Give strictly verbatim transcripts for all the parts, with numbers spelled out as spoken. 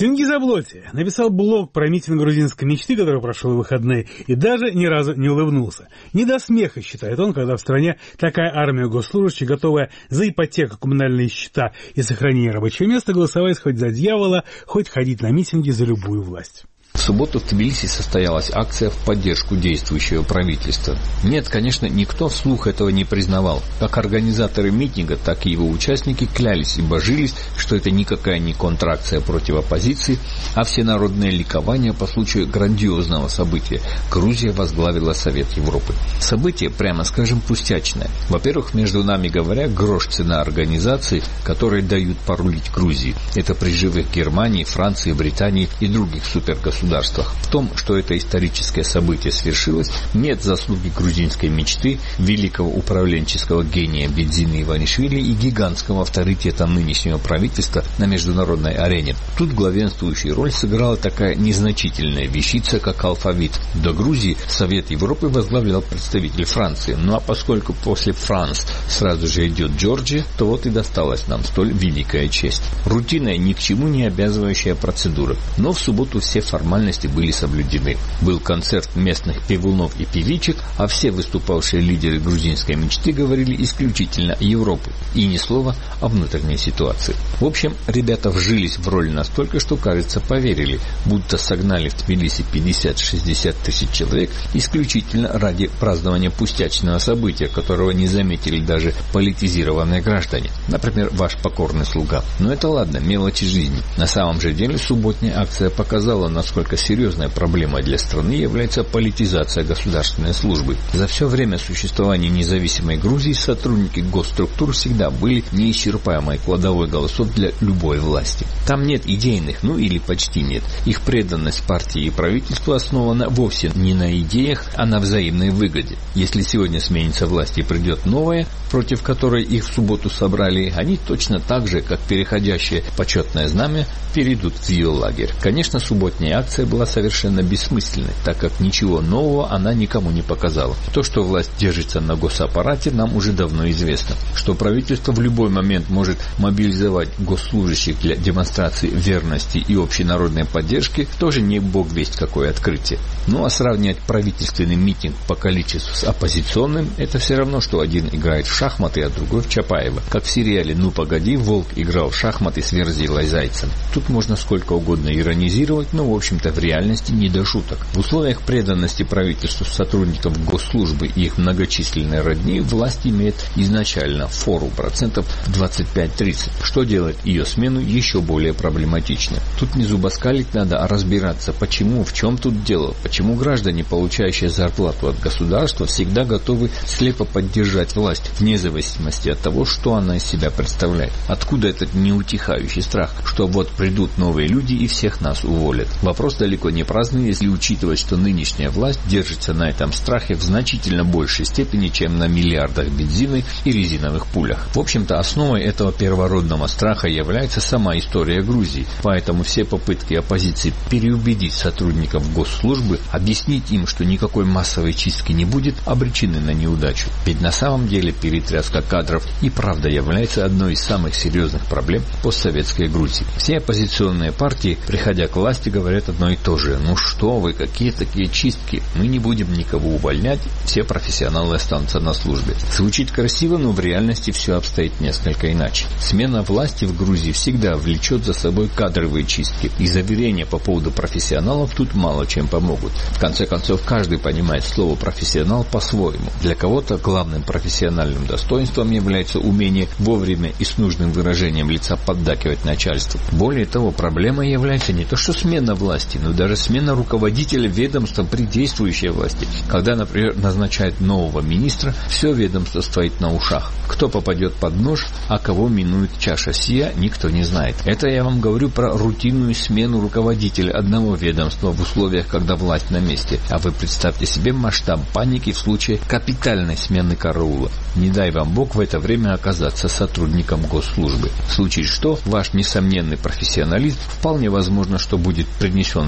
Тенгиз Аблоти написал блог про митинг грузинской мечты, который прошел в выходные, и даже ни разу не улыбнулся. Не до смеха, считает он, когда в стране такая армия госслужащих, готовая за ипотеку, коммунальные счета и сохранение рабочего места голосовать хоть за дьявола, хоть ходить на митинги за любую власть. В субботу в Тбилиси состоялась акция в поддержку действующего правительства. Нет, конечно, никто вслух этого не признавал. Как организаторы митинга, так и его участники клялись и божились, что это никакая не контракция против оппозиции, а всенародное ликование по случаю грандиозного события. Грузия возглавила Совет Европы. Событие, прямо скажем, пустячное. Во-первых, между нами говоря, грош цена организации, которые дают порулить Грузии. Это при живых Германии, Франции, Британии и других супергосударствах. В том, что это историческое событие свершилось, нет заслуги грузинской мечты, великого управленческого гения Бедзины Иванишвили и гигантского авторитета нынешнего правительства на международной арене. Тут главенствующую роль сыграла такая незначительная вещица, как алфавит. До Грузии Совет Европы возглавлял представитель Франции. Ну а поскольку после Франции сразу же идет Джорджия, то вот и досталась нам столь великая честь. Рутинная, ни к чему не обязывающая процедура. Но в субботу все формальности были соблюдены. Был концерт местных певунов и певичек, а все выступавшие лидеры грузинской мечты говорили исключительно о Европе и ни слова о внутренней ситуации. В общем, ребята вжились в роль настолько, что, кажется, поверили, будто согнали в Тбилиси пятьдесят-шестьдесят тысяч человек исключительно ради празднования пустячного события, которого не заметили даже политизированные граждане, например, ваш покорный слуга. Но это ладно, мелочи жизни. На самом же деле субботняя акция показала, насколько серьезная проблема для страны является политизация государственной службы. За все время существования независимой Грузии сотрудники госструктур всегда были неисчерпаемой кладовой голосов для любой власти. Там нет идейных, ну или почти нет. Их преданность партии и правительству основана вовсе не на идеях, а на взаимной выгоде. Если сегодня сменится власть и придет новая, против которой их в субботу собрали, они точно так же, как переходящее почетное знамя, перейдут в ее лагерь. Конечно, субботняя акция была совершенно бессмысленной, так как ничего нового она никому не показала. То, что власть держится на госаппарате, нам уже давно известно. Что правительство в любой момент может мобилизовать госслужащих для демонстрации верности и общенародной поддержки, тоже не бог весть какое открытие. Ну а сравнивать правительственный митинг по количеству с оппозиционным, это все равно, что один играет в шахматы, а другой в Чапаева. Как в сериале «Ну погоди», Волк играл в шахматы с Верзилой Зайцем. Тут можно сколько угодно иронизировать, но в общем-то в реальности не до шуток. В условиях преданности правительству сотрудников госслужбы и их многочисленной родни власть имеет изначально фору процентов двадцать пять-тридцать, что делает ее смену еще более проблематичной. Тут не зубоскалить надо, а разбираться, почему, в чем тут дело, почему граждане, получающие зарплату от государства, всегда готовы слепо поддержать власть, вне зависимости от того, что она из себя представляет. Откуда этот неутихающий страх, что вот придут новые люди и всех нас уволят? Вопрос далеко не праздный, если учитывать, что нынешняя власть держится на этом страхе в значительно большей степени, чем на миллиардах бензина и резиновых пулях. В общем-то, основой этого первородного страха является сама история Грузии, поэтому все попытки оппозиции переубедить сотрудников госслужбы, объяснить им, что никакой массовой чистки не будет, обречены на неудачу. Ведь на самом деле перетряска кадров и правда является одной из самых серьезных проблем постсоветской Грузии. Все оппозиционные партии, приходя к власти, говорят одно и то же: ну что вы, какие такие чистки, мы не будем никого увольнять, все профессионалы останутся на службе. Звучит красиво, но в реальности все обстоит несколько иначе. Смена власти в Грузии всегда влечет за собой кадровые чистки, и заверения по поводу профессионалов тут мало чем помогут. В конце концов, каждый понимает слово «профессионал» по-своему. Для кого-то главным профессиональным достоинством является умение вовремя и с нужным выражением лица поддакивать начальству. Более того, проблемой является не то что смена власти, но даже смена руководителя ведомства при действующей власти. Когда, например, назначают нового министра, все ведомство стоит на ушах. Кто попадет под нож, а кого минует чаша сия, никто не знает. Это я вам говорю про рутинную смену руководителя одного ведомства в условиях, когда власть на месте. А вы представьте себе масштаб паники в случае капитальной смены караула. Не дай вам Бог в это время оказаться сотрудником госслужбы. В случае что, ваш несомненный профессионализм вполне возможно, что будет принесен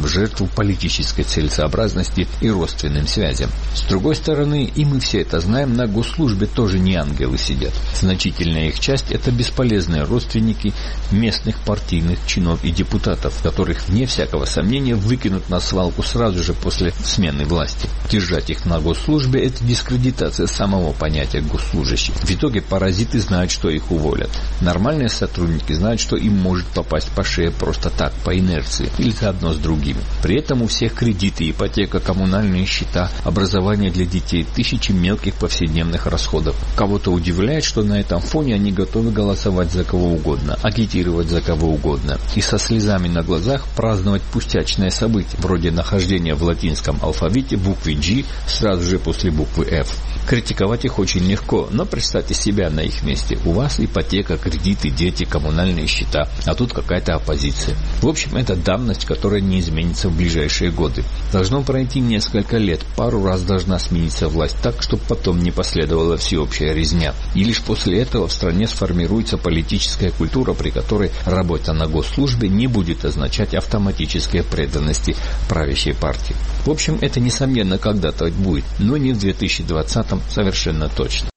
в жертву политической целесообразности и родственным связям. С другой стороны, и мы все это знаем, на госслужбе тоже не ангелы сидят. Значительная их часть – это бесполезные родственники местных партийных чинов и депутатов, которых, вне всякого сомнения, выкинут на свалку сразу же после смены власти. Держать их на госслужбе – это дискредитация самого понятия госслужащих. В итоге паразиты знают, что их уволят. Нормальные сотрудники знают, что им может попасть по шее просто так, по инерции, или заодно с другими. При этом у всех кредиты, ипотека, коммунальные счета, образование для детей, тысячи мелких повседневных расходов. Кого-то удивляет, что на этом фоне они готовы голосовать за кого угодно, агитировать за кого угодно и со слезами на глазах праздновать пустячное событие, вроде нахождения в латинском алфавите буквы G сразу же после буквы F. Критиковать их очень легко, но представьте себя на их месте. У вас ипотека, кредиты, дети, коммунальные счета, а тут какая-то оппозиция. В общем, это данность, которая не изменится в ближайшие годы. Должно пройти несколько лет, пару раз должна смениться власть так, чтобы потом не последовала всеобщая резня. И лишь после этого в стране сформируется политическая культура, при которой работа на госслужбе не будет означать автоматической преданности правящей партии. В общем, это несомненно когда-то будет, но не в две тысячи двадцатом совершенно точно.